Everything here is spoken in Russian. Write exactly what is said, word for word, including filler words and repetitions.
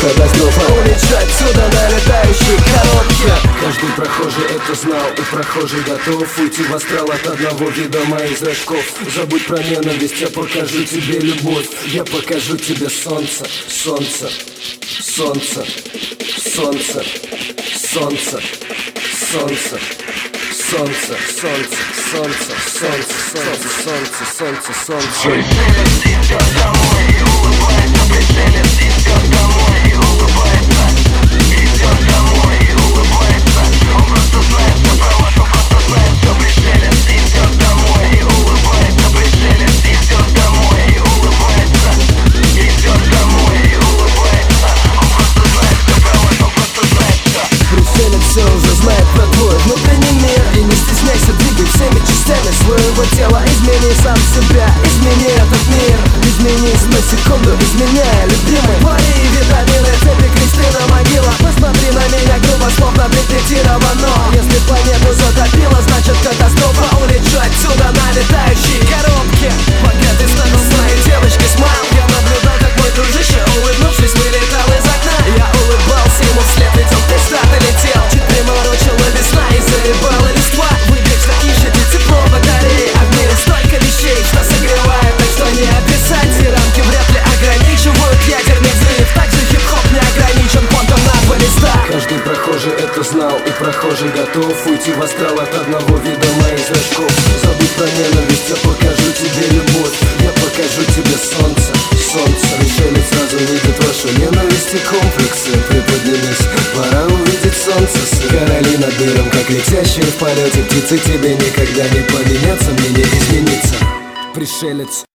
катастрофа. Улечу отсюда на летающей коробке. Каждый прохожий это знал, и прохожий готов уйти в астрал от одного вида моих зрачков. Забудь про ненависть, я покажу тебе любовь. Я покажу тебе солнце, солнце, солнце, солнце, солнце, солнце, солнце, солнце, солнце, солнце, солнце, солнце, солнце, солнце. Прицелец идет домой и улыбается, прицелец идет домой и улыбается, идет домой и улыбается. Он просто знает все про вас, он просто знает все. Прицелец идет домой и улыбается, прицелец идет домой и улыбается, идет домой и улыбается. Он просто знает все про вас, он просто знает все. Прицелец все уже знает про твой внутренний мир. И не стесняйся, двигай всеми частями своего тела. Измени сам себя, измени этот мир. Изменись на секунду, изменяя любимый. Твои витамины, цепи, кресты на могилах. Посмотри на меня грубо, словно прикретировано. Если планету затопило, значит катастрофа. Улечу отсюда на летающей коробке. Пока ты стану с моей девочкой смайл, я наблюдал, как мой дружище, улыбнувшись, вылетал из окна. Я улыбался ему вслед, ведь он пиздато летел. Чуть приморочила весна и заебала листва. Вы вечно ищете тепло батареи, а в мире столько вещей, что согревает, так что не описать. Все рамки вряд ли ограничивают ядерный взрыв. Также хип-хоп не ограничен понтом на два листа. Каждый прохожий это знал, и прохожий готов уйти в астрал от одного вида моих зрачков. Забудь про ненависть, я покажу тебе любовь. Я покажу тебе солнце, солнце. Пришелец сразу видит вашу ненависть и комплексы. Приподнимись, пора увидеть солнце. Короли над миром, как летящие в полете птицы. Тебе никогда не поменяться, мне не измениться. Пришелец.